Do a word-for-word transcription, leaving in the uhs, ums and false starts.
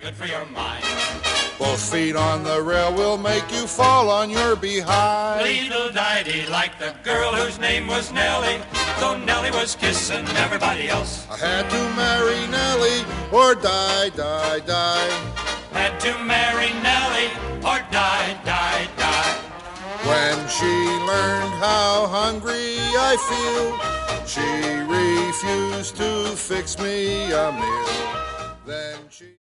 good for your mind. Both feet on the rail will make you fall on your behind. Leedle-di-dee, like the girl whose name was Nellie, though Nellie was kissing everybody else. I had to marry Nellie or die, die, die. Had to marry Nellie or die, die, die. When she learned how hungry I feel, she refused to fix me a meal. Then she